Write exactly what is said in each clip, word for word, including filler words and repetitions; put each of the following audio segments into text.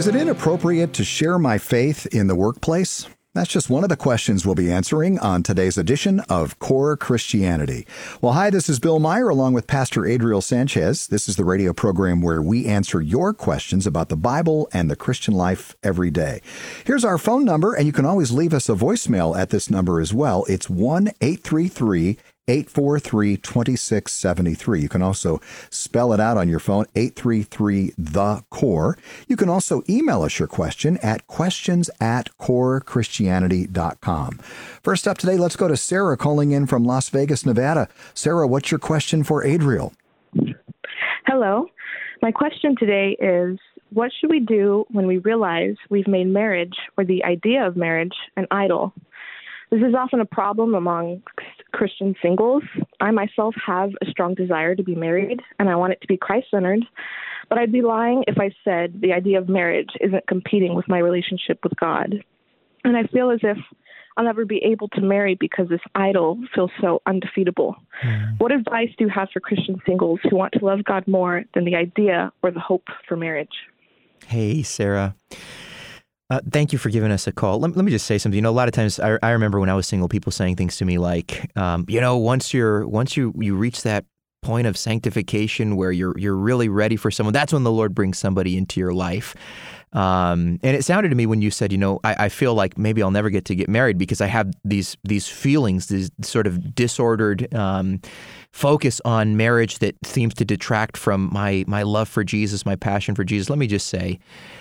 Is it inappropriate to share my faith in the workplace? That's just one of the questions we'll be answering on today's edition of Core Christianity. Well, hi, this is Bill Meyer along with Pastor Adriel Sanchez. This is the radio program where we answer your questions about the Bible and the Christian life every day. Here's our phone number, and you can always leave us a voicemail at this number as well. It's one eight three three, eight four three, two six seven three. You can also spell it out on your phone, eight three three the core. You can also email us your question at questions at core christianity dot com. First up today, let's go to Sarah calling in from Las Vegas, Nevada. Sarah, what's your question for Adriel? Hello. My question today is, what should we do when we realize we've made marriage or the idea of marriage an idol? This is often a problem among Christian singles. I myself have a strong desire to be married, and I want it to be Christ-centered, but I'd be lying if I said the idea of marriage isn't competing with my relationship with God. And I feel as if I'll never be able to marry because this idol feels so undefeatable. Mm. What advice do you have for Christian singles who want to love God more than the idea or the hope for marriage? Hey, Sarah. Uh, thank you for giving us a call. Let, let me just say something. You know, a lot of times I, I remember when I was single, people saying things to me like, um, you know, once you're once you, you reach that point of sanctification where you're you're really ready for someone, that's when the Lord brings somebody into your life. Um, and it sounded to me when you said, you know, I, I feel like maybe I'll never get to get married because I have these these feelings, this sort of disordered um, focus on marriage that seems to detract from my my love for Jesus, my passion for Jesus. Let me just say,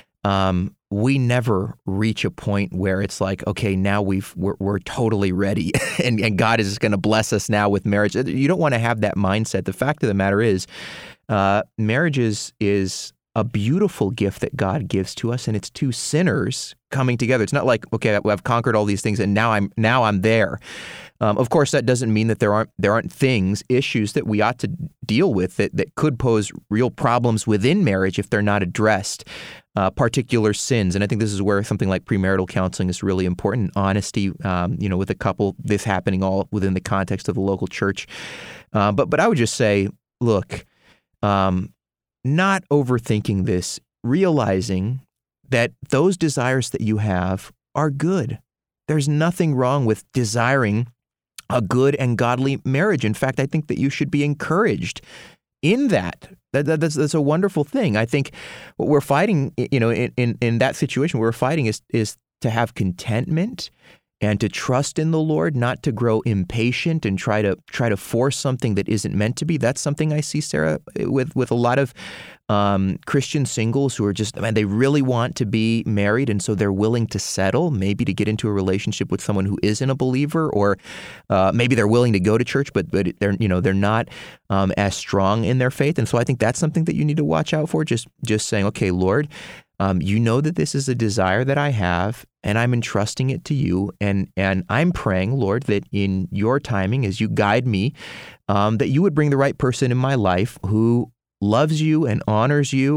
Um, we never reach a point where it's like, okay, now we've we're, we're totally ready, and, and God is going to bless us now with marriage. You don't want to have that mindset. The fact of the matter is, uh, marriage is is a beautiful gift that God gives to us, and it's two sinners coming together. It's not like, okay, I've conquered all these things, and now I'm now I'm there. Um, of course, that doesn't mean that there aren't there aren't things, issues that we ought to deal with that, that could pose real problems within marriage if they're not addressed. Uh, particular sins, and I think this is where something like premarital counseling is really important. Honesty, um, you know, with a couple, this happening all within the context of the local church. Uh, but but I would just say, look, um, not overthinking this, realizing that those desires that you have are good. There's nothing wrong with desiring a good and godly marriage. In fact, I think that you should be encouraged in that. That, that that's that's a wonderful thing. I think what we're fighting, you know, in, in, in that situation, what we're fighting is is to have contentment and to trust in the Lord, not to grow impatient and try to try to force something that isn't meant to be. That's something I see, Sarah, with with a lot of um, Christian singles who are just, man, they really want to be married, and so they're willing to settle, maybe to get into a relationship with someone who isn't a believer, or uh, maybe they're willing to go to church, but but they're you know they're not um, as strong in their faith. And so I think that's something that you need to watch out for. Just just saying, okay, Lord, Um, you know that this is a desire that I have, and I'm entrusting it to you. And and I'm praying, Lord, that in your timing, as you guide me, um, that you would bring the right person in my life who loves you and honors you.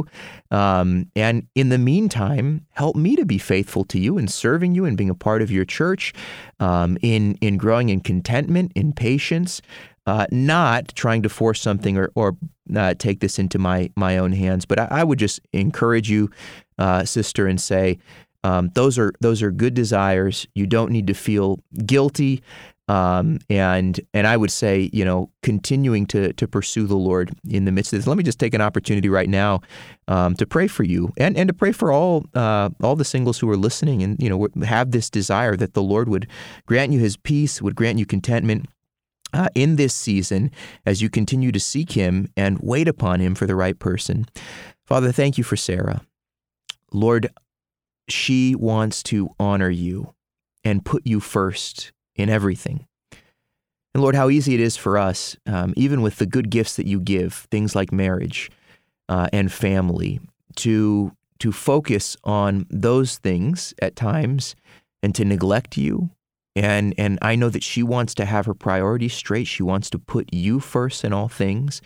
Um, and in the meantime, help me to be faithful to you and serving you and being a part of your church, um, in in growing in contentment, in patience, uh, not trying to force something or, or uh, take this into my my own hands. But I, I would just encourage you, Uh, sister, and say um, those are those are good desires. You don't need to feel guilty, um, and and I would say, you know, continuing to to pursue the Lord in the midst of this. Let me just take an opportunity right now um, to pray for you and, and to pray for all uh, all the singles who are listening, and you know have this desire that the Lord would grant you His peace, would grant you contentment Uh, in this season as you continue to seek Him and wait upon Him for the right person. Father, thank you for Sarah. Lord, she wants to honor you and put you first in everything. And Lord, how easy it is for us, um, even with the good gifts that you give, things like marriage uh, and family, to to focus on those things at times and to neglect you. And and I know that she wants to have her priorities straight. She wants to put you first in all things.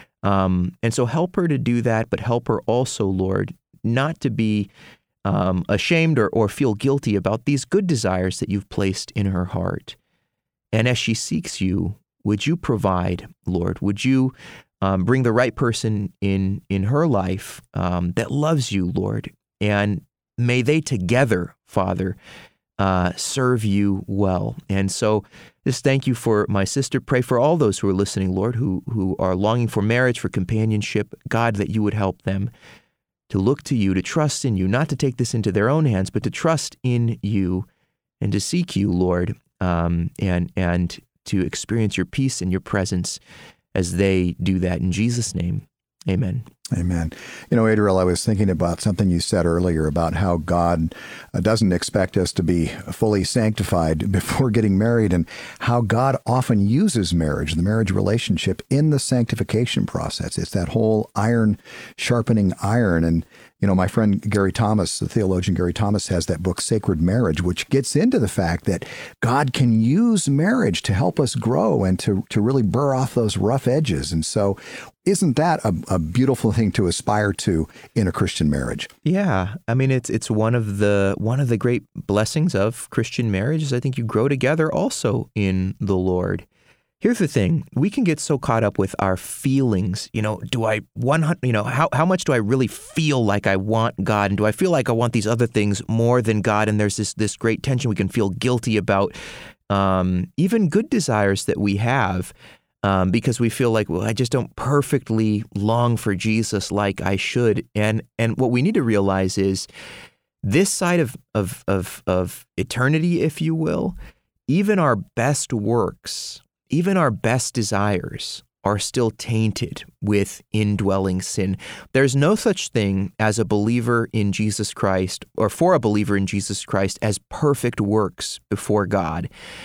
Um, and so help her to do that, but help her also, Lord, not to be um, ashamed or, or feel guilty about these good desires that you've placed in her heart. And as she seeks you, would you provide, Lord? Would you um, bring the right person in in her life um, that loves you, Lord, and may they together, Father, uh, serve you well. And so just thank you for my sister. Pray for all those who are listening, Lord, who, who are longing for marriage, for companionship. God, that you would help them to look to you, to trust in you, not to take this into their own hands, but to trust in you and to seek you, Lord, um, and and to experience your peace and your presence as they do that. In Jesus' name, amen. Amen. You know, Adriel, I was thinking about something you said earlier about how God doesn't expect us to be fully sanctified before getting married, and how God often uses marriage, the marriage relationship, in the sanctification process. It's that whole iron sharpening iron. And, you know, my friend Gary Thomas, the theologian Gary Thomas, has that book, Sacred Marriage, which gets into the fact that God can use marriage to help us grow and to, to really burr off those rough edges. And so isn't that a, a beautiful thing to aspire to in a Christian marriage? Yeah. I mean, it's it's one of the one of the great blessings of Christian marriage is I think you grow together also in the Lord. Here's the thing. We can get so caught up with our feelings. You know, do I one hundred, you know, how, how much do I really feel like I want God? And do I feel like I want these other things more than God? And there's this this great tension we can feel guilty about, um, even good desires that we have. Um, because we feel like, well, I just don't perfectly long for Jesus like I should. And and what we need to realize is this side of of of, of eternity, if you will, even our best works, even our best desires are still tainted with indwelling sin. There's no such thing as a believer in Jesus Christ, or for a believer in Jesus Christ, as perfect works before God.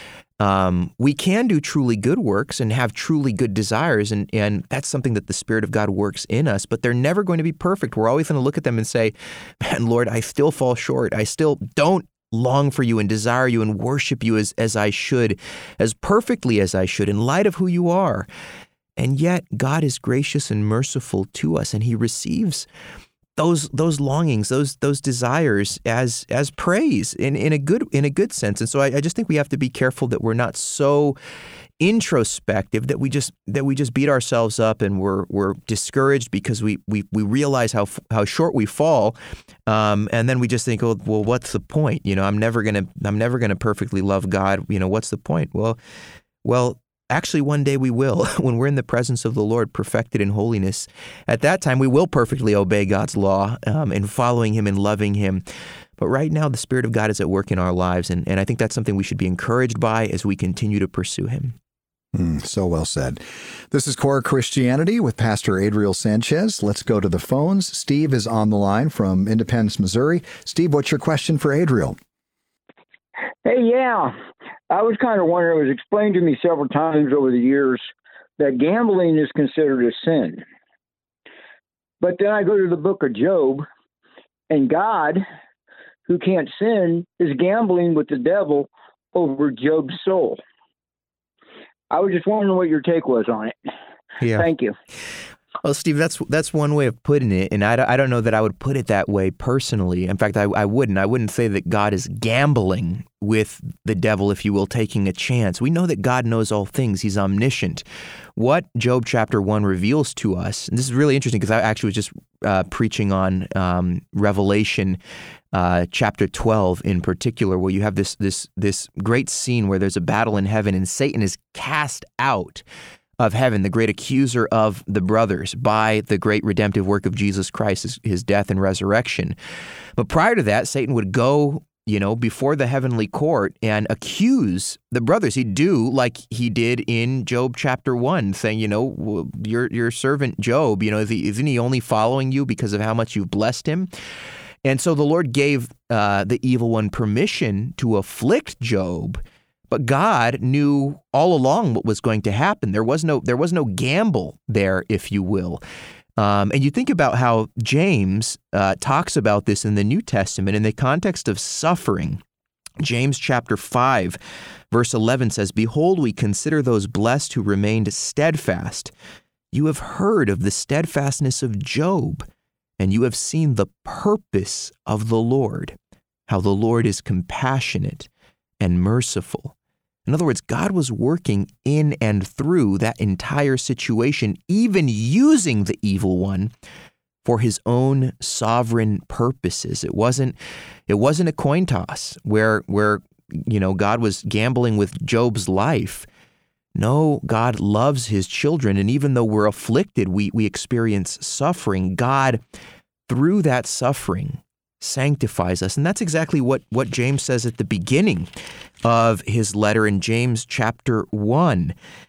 Um, we can do truly good works and have truly good desires, and, and that's something that the Spirit of God works in us, but they're never going to be perfect. We're always going to look at them and say, man, Lord, I still fall short. I still don't long for you and desire you and worship you as, as I should, as perfectly as I should, in light of who you are. And yet God is gracious and merciful to us, and he receives those those longings, those those desires as as praise in, in a good in a good sense. And so I, I just think we have to be careful that we're not so introspective that we just that we just beat ourselves up and we're we're discouraged because we we we realize how how short we fall, um, and then we just think, oh, well, what's the point? You know, I'm never gonna I'm never gonna perfectly love God. You know, what's the point? Well, well. Actually, one day we will. When we're in the presence of the Lord, perfected in holiness, at that time we will perfectly obey God's law um, in following him and loving him. But right now, the Spirit of God is at work in our lives, and, and I think that's something we should be encouraged by as we continue to pursue him. Mm, so well said. This is Core Christianity with Pastor Adriel Sanchez. Let's go to the phones. Steve is on the line from Independence, Missouri. Steve, what's your question for Adriel? Hey, yeah. I was kind of wondering, it was explained to me several times over the years that gambling is considered a sin. But then I go to the book of Job, and God, who can't sin, is gambling with the devil over Job's soul. I was just wondering what your take was on it. Yeah. Thank you. Well, Steve, that's that's one way of putting it, and I, I don't know that I would put it that way personally. In fact, I, I wouldn't. I wouldn't say that God is gambling with the devil, if you will, taking a chance. We know that God knows all things. He's omniscient. What Job chapter one reveals to us, and this is really interesting because I actually was just uh, preaching on um, Revelation uh, chapter twelve in particular, where you have this this this great scene where there's a battle in heaven and Satan is cast out of heaven, the great accuser of the brothers, by the great redemptive work of Jesus Christ, his, his death and resurrection. But prior to that, Satan would go, you know, before the heavenly court and accuse the brothers. He'd do like he did in Job chapter one, saying, you know, well, your your servant Job, you know, is he, isn't he only following you because of how much you've blessed him? And so the Lord gave uh, the evil one permission to afflict Job. But God knew all along what was going to happen. There was no there was no gamble there, if you will. Um, and you think about how James uh, talks about this in the New Testament in the context of suffering. James chapter five, verse eleven says, "Behold, we consider those blessed who remained steadfast. You have heard of the steadfastness of Job, and you have seen the purpose of the Lord, how the Lord is compassionate and merciful." In other words, God was working in and through that entire situation, even using the evil one for his own sovereign purposes. It wasn't it wasn't a coin toss where where you know God was gambling with Job's life. No, God loves his children, and even though we're afflicted, we we experience suffering. God, through that suffering, sanctifies us. And that's exactly what, what James says at the beginning of his letter in James chapter one.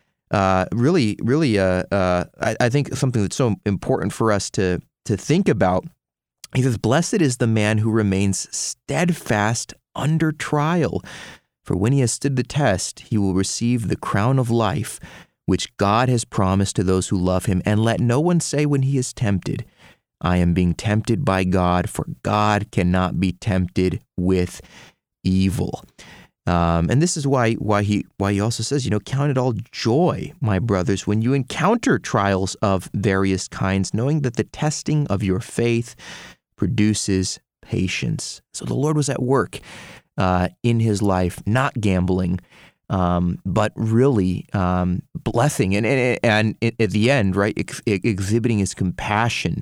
Uh, really, really, uh, uh, I, I think something that's so important for us to, to think about. He says, "Blessed is the man who remains steadfast under trial. For when he has stood the test, he will receive the crown of life, which God has promised to those who love him. And let no one say when he is tempted, I am being tempted by God, for God cannot be tempted with evil." Um, and this is why why he why he also says, you know, "Count it all joy, my brothers, when you encounter trials of various kinds, knowing that the testing of your faith produces patience." So the Lord was at work uh, in his life, not gambling, um, but really um, blessing, and, and and at the end, right, ex- exhibiting his compassion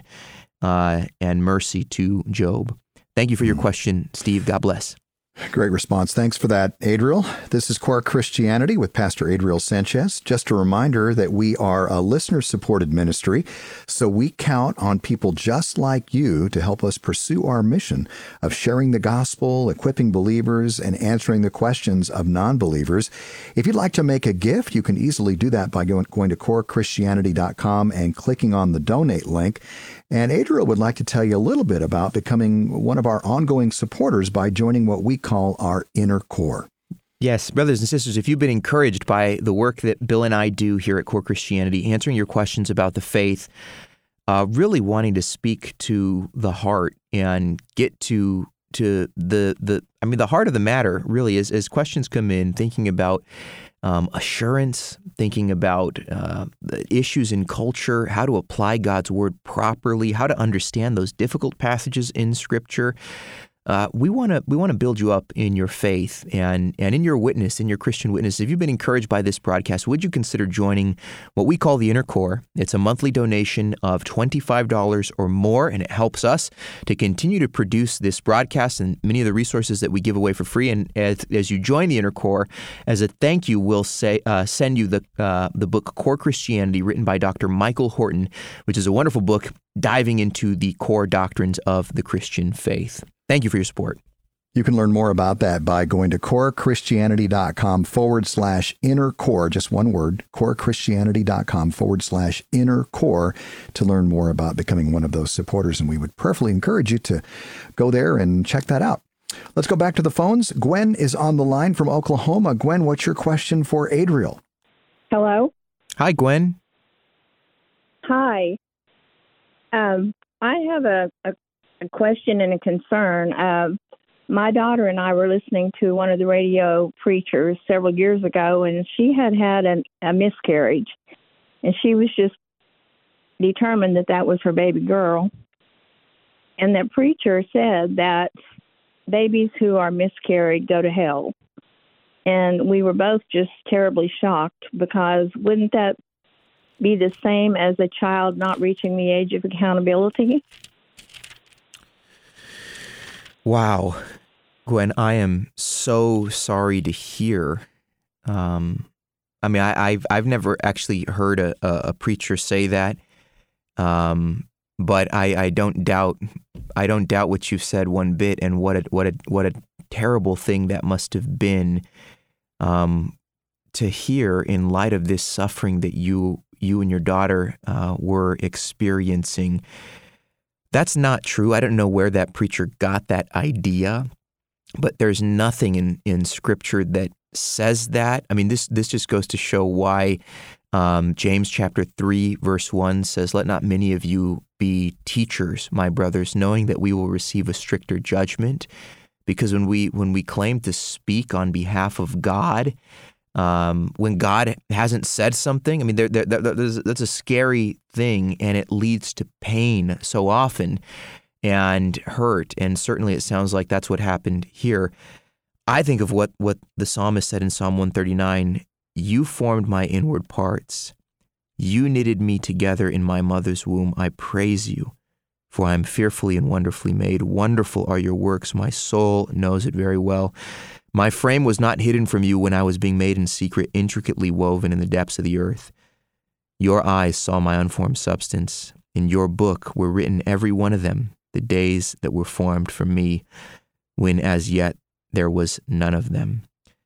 uh, and mercy to Job. Thank you for your question, Steve. God bless. Great response. Thanks for that, Adriel. This is Core Christianity with Pastor Adriel Sanchez. Just a reminder that we are a listener-supported ministry, so we count on people just like you to help us pursue our mission of sharing the gospel, equipping believers, and answering the questions of non-believers. If you'd like to make a gift, you can easily do that by going, going to core christianity dot com and clicking on the donate link. And Adriel would like to tell you a little bit about becoming one of our ongoing supporters by joining what we call our Inner Core. Yes, brothers and sisters, if you've been encouraged by the work that Bill and I do here at Core Christianity, answering your questions about the faith, uh, really wanting to speak to the heart and get to to the the I mean the heart of the matter really is as questions come in, thinking about Um, assurance, thinking about uh, the issues in culture, how to apply God's word properly, how to understand those difficult passages in Scripture. Uh, we want to we want to build you up in your faith and and in your witness, in your Christian witness. If you've been encouraged by this broadcast, would you consider joining what we call the Inner Core? It's a monthly donation of twenty-five dollars or more, and it helps us to continue to produce this broadcast and many of the resources that we give away for free. And as, as you join the Inner Core, as a thank you, we'll say uh, send you the uh, the book Core Christianity, written by Doctor Michael Horton, which is a wonderful book diving into the core doctrines of the Christian faith. Thank you for your support. You can learn more about that by going to core christianity dot com forward slash inner core, just one word, core christianity dot com forward slash inner core to learn more about becoming one of those supporters. And we would prayerfully encourage you to go there and check that out. Let's go back to the phones. Gwen is on the line from Oklahoma. Gwen, what's your question for Adriel? Hello? Hi, Gwen. Hi. Um, I have a, a, a question and a concern. Um, my daughter and I were listening to one of the radio preachers several years ago, and she had had an, a miscarriage, and she was just determined that that was her baby girl. And that preacher said that babies who are miscarried go to hell. And we were both just terribly shocked, because wouldn't that be the same as a child not reaching the age of accountability? Wow. Gwen, I am so sorry to hear. Um, I mean, I, I've I've never actually heard a, a, a preacher say that, um, but I, I don't doubt I don't doubt what you've said one bit, and what a what a what a terrible thing that must have been um, to hear in light of this suffering that you you and your daughter uh, were experiencing. That's not true. I don't know where that preacher got that idea, but there's nothing in, in Scripture that says that. I mean, this this just goes to show why um, James chapter three, verse one says, "Let not many of you be teachers, my brothers, knowing that we will receive a stricter judgment." Because when we when we claim to speak on behalf of God, Um, when God hasn't said something, I mean, there, there, there's, that's a scary thing, and it leads to pain so often and hurt. And certainly it sounds like that's what happened here. I think of what, what the psalmist said in Psalm one thirty-nine, "You formed my inward parts. You knitted me together in my mother's womb. I praise you, for I am fearfully and wonderfully made. Wonderful are your works. My soul knows it very well. My frame was not hidden from you when I was being made in secret, intricately woven in the depths of the earth. Your eyes saw my unformed substance. In your book were written every one of them, the days that were formed for me, when as yet there was none of them.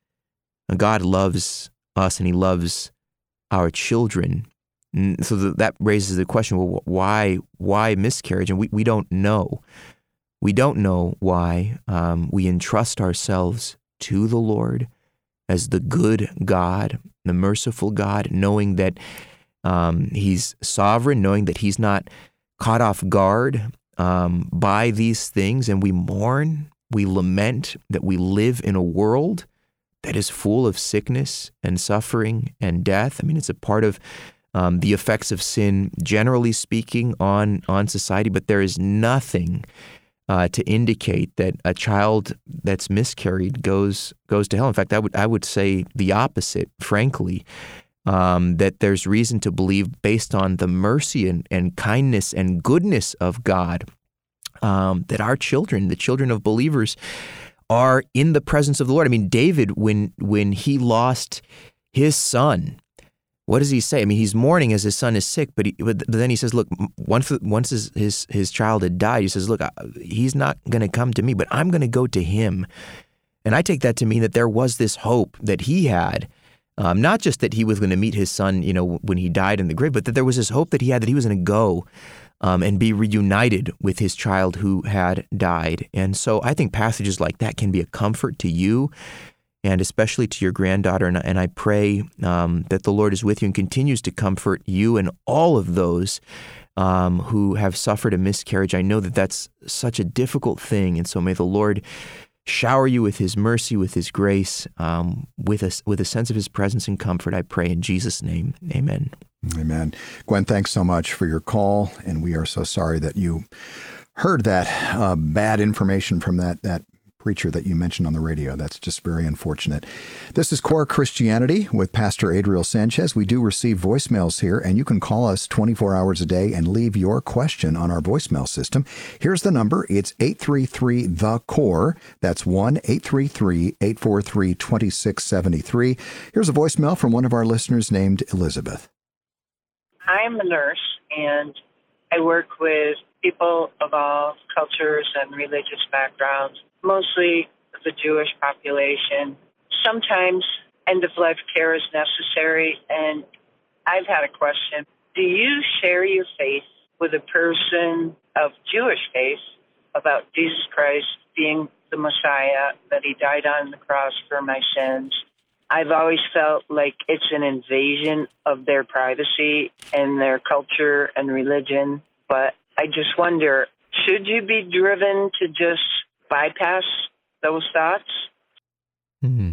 God loves us and he loves our children. So that raises the question, well, why why miscarriage? And we, we don't know. We don't know why. Um, we entrust ourselves to the Lord as the good God, the merciful God, knowing that um, he's sovereign, knowing that he's not caught off guard um, by these things. And we mourn, we lament that we live in a world that is full of sickness and suffering and death. I mean, it's a part of Um, the effects of sin, generally speaking, on on society, but there is nothing uh, to indicate that a child that's miscarried goes goes to hell. In fact, I would I would say the opposite, frankly, um, that there's reason to believe, based on the mercy and, and kindness and goodness of God, um, that our children, the children of believers, are in the presence of the Lord. I mean, David, when when he lost his son, what does he say? I mean, he's mourning as his son is sick, but, he, but then he says, look, once once his, his, his child had died, he says, look, he's not going to come to me, but I'm going to go to him. And I take that to mean that there was this hope that he had, um, not just that he was going to meet his son, you know, when he died in the grave, but that there was this hope that he had that he was going to go um, and be reunited with his child who had died. And so I think passages like that can be a comfort to you, and especially to your granddaughter. And, and I pray um, that the Lord is with you and continues to comfort you and all of those um, who have suffered a miscarriage. I know that that's such a difficult thing, and so may the Lord shower you with his mercy, with his grace, um, with a, with a sense of his presence and comfort, I pray in Jesus' name. Amen. Amen. Gwen, thanks so much for your call, and we are so sorry that you heard that uh, bad information from that that preacher that you mentioned on the radio. That's just very unfortunate. This is Core Christianity with Pastor Adriel Sanchez. We do receive voicemails here, and you can call us twenty-four hours a day and leave your question on our voicemail system. Here's the number. It's eight three three, the core. That's one eight three three, eight four three, two six seven three. Here's a voicemail from one of our listeners named Elizabeth. I'm a nurse, and I work with people of all cultures and religious backgrounds, mostly the Jewish population. Sometimes end-of-life care is necessary, and I've had a question. Do you share your faith with a person of Jewish faith about Jesus Christ being the Messiah, that he died on the cross for my sins? I've always felt like it's an invasion of their privacy and their culture and religion, but I just wonder, should you be driven to just bypass those thoughts? Hmm.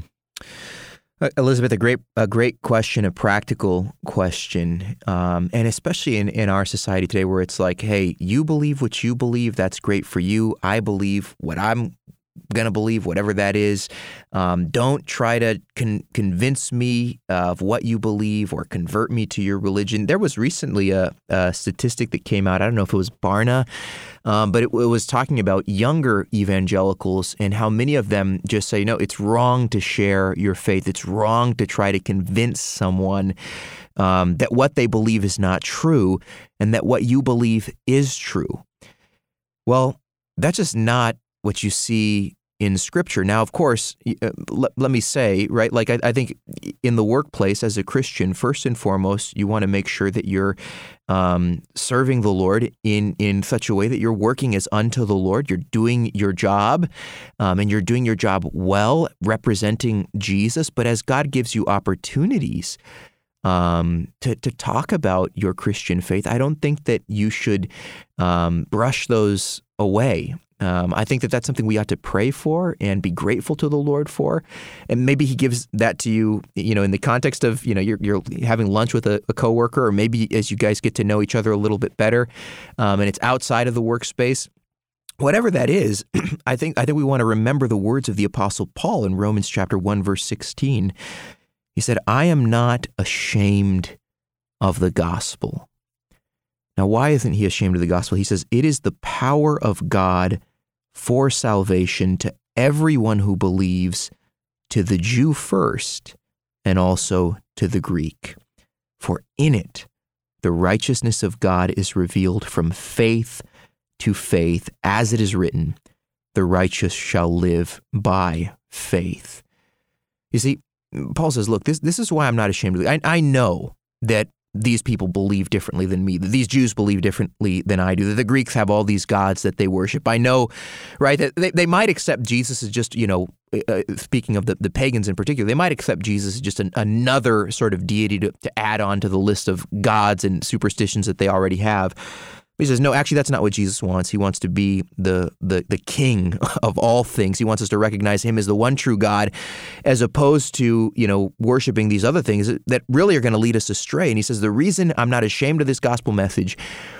Uh, Elizabeth, a great, a great question, a practical question, um, and especially in, in our society today, where it's like, hey, you believe what you believe, that's great for you. I believe what I'm going to believe, whatever that is. Um, don't try to con- convince me of what you believe or convert me to your religion. There was recently a, a statistic that came out. I don't know if it was Barna, um, but it, it was talking about younger evangelicals and how many of them just say, no, it's wrong to share your faith. It's wrong to try to convince someone um, that what they believe is not true and that what you believe is true. Well, that's just not what you see in Scripture. Now, of course, uh, let, let me say, right, like I, I think in the workplace as a Christian, first and foremost, you want to make sure that you're um, serving the Lord in, in such a way that you're working as unto the Lord. You're doing your job, um, and you're doing your job well, representing Jesus. But as God gives you opportunities um, to, to talk about your Christian faith, I don't think that you should um, brush those away. Um, I think that that's something we ought to pray for and be grateful to the Lord for. And maybe he gives that to you, you know, in the context of, you know, you're, you're having lunch with a, a coworker, or maybe as you guys get to know each other a little bit better, um, and it's outside of the workspace. Whatever that is, I think I think we want to remember the words of the Apostle Paul in Romans chapter one, verse sixteen. He said, I am not ashamed of the gospel, Now, why isn't he ashamed of the gospel? He says, it is the power of God for salvation to everyone who believes, to the Jew first, and also to the Greek. For in it, the righteousness of God is revealed from faith to faith, as it is written, the righteous shall live by faith. You see, Paul says, look, this, this is why I'm not ashamed of it. I, I know that these people believe differently than me, that these Jews believe differently than I do, that the Greeks have all these gods that they worship. I know, right, that they, they might accept Jesus as just, you know, uh, speaking of the, the pagans in particular, they might accept Jesus as just an, another sort of deity to, to add on to the list of gods and superstitions that they already have. He says, no, actually, that's not what Jesus wants. He wants to be the, the the king of all things. He wants us to recognize him as the one true God, as opposed to, you know, worshiping these other things that really are going to lead us astray. And he says, the reason I'm not ashamed of this gospel message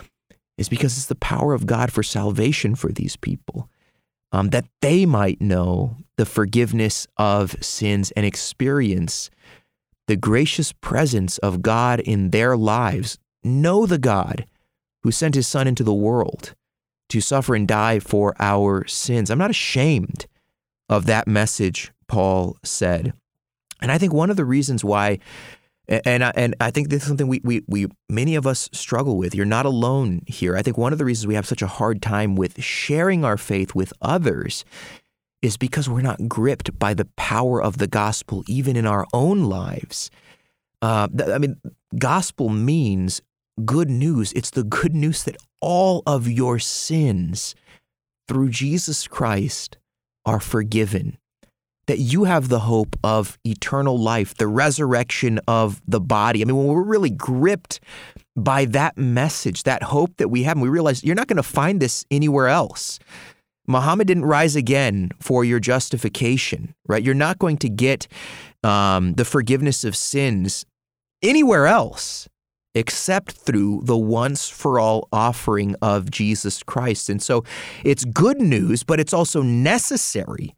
is because it's the power of God for salvation for these people, um, that they might know the forgiveness of sins and experience the gracious presence of God in their lives. Know the God who sent his son into the world to suffer and die for our sins. I'm not ashamed of that message, Paul said. And I think one of the reasons why, and I, and I think this is something we, we, we many of us struggle with. You're not alone here. I think one of the reasons we have such a hard time with sharing our faith with others is because we're not gripped by the power of the gospel, even in our own lives. Uh, I mean, gospel means good news. It's the good news that all of your sins through Jesus Christ are forgiven, that you have the hope of eternal life, the resurrection of the body. I mean, when we're really gripped by that message, that hope that we have, and we realize you're not going to find this anywhere else. Muhammad didn't rise again for your justification, right? You're not going to get um, the forgiveness of sins anywhere else, except through the once-for-all offering of Jesus Christ. And so it's good news, but it's also necessary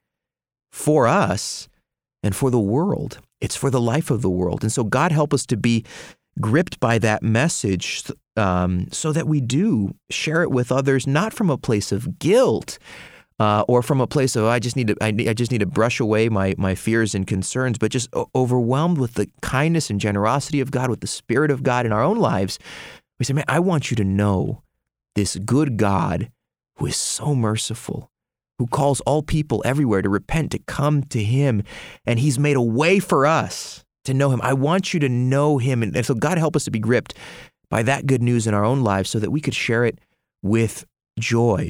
for us and for the world. It's for the life of the world. And so God help us to be gripped by that message um, so that we do share it with others, not from a place of guilt, Uh, or from a place of, I just need to, I, I just need to brush away my my fears and concerns, but just o- overwhelmed with the kindness and generosity of God, with the Spirit of God in our own lives. We say, man, I want you to know this good God who is so merciful, who calls all people everywhere to repent, to come to him, and he's made a way for us to know him. I want you to know him. And, and so God help us to be gripped by that good news in our own lives so that we could share it with joy.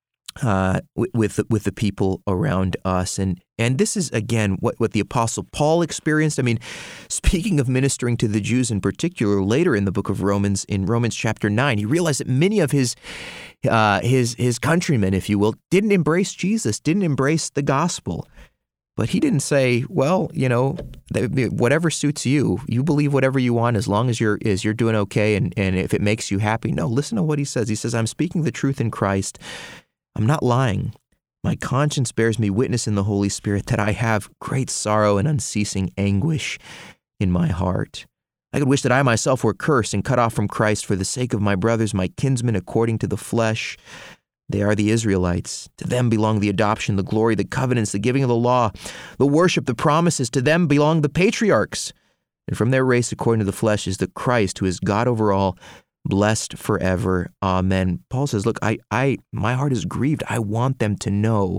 Uh, with with the people around us, and and this is again what what the Apostle Paul experienced. I mean, speaking of ministering to the Jews in particular, later in the book of Romans, in Romans chapter nine, he realized that many of his uh, his his countrymen, if you will, didn't embrace Jesus, didn't embrace the gospel. But he didn't say, well, you know, whatever suits you, you believe whatever you want as long as you're as you're doing okay, and and if it makes you happy. No, listen to what he says. He says, I'm speaking the truth in Christ. I'm not lying. My conscience bears me witness in the Holy Spirit that I have great sorrow and unceasing anguish in my heart. I could wish that I myself were cursed and cut off from Christ for the sake of my brothers, my kinsmen according to the flesh. They are the Israelites. To them belong the adoption, the glory, the covenants, the giving of the law, the worship, the promises. To them belong the patriarchs. And from their race, according to the flesh, is the Christ, who is God over all, blessed forever. Amen. Paul says, look, I, I, my heart is grieved. I want them to know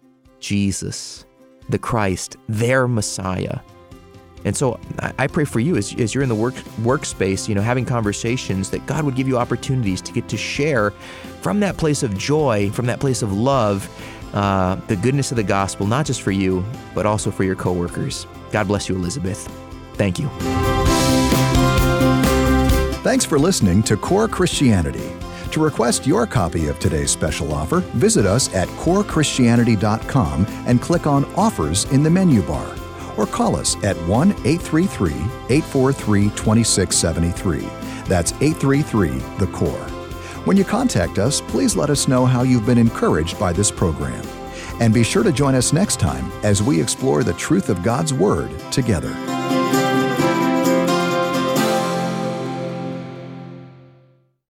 Jesus, the Christ, their Messiah. And so I pray for you as, as you're in the work workspace, you know, having conversations, that God would give you opportunities to get to share from that place of joy, from that place of love, uh, the goodness of the gospel, not just for you, but also for your coworkers. God bless you, Elizabeth. Thank you. Thanks for listening to Core Christianity. To request your copy of today's special offer, visit us at core christianity dot com and click on Offers in the menu bar, or call us at one eight three three, eight four three, two six seven three. That's eight three three, the core. When you contact us, please let us know how you've been encouraged by this program. And be sure to join us next time as we explore the truth of God's Word together.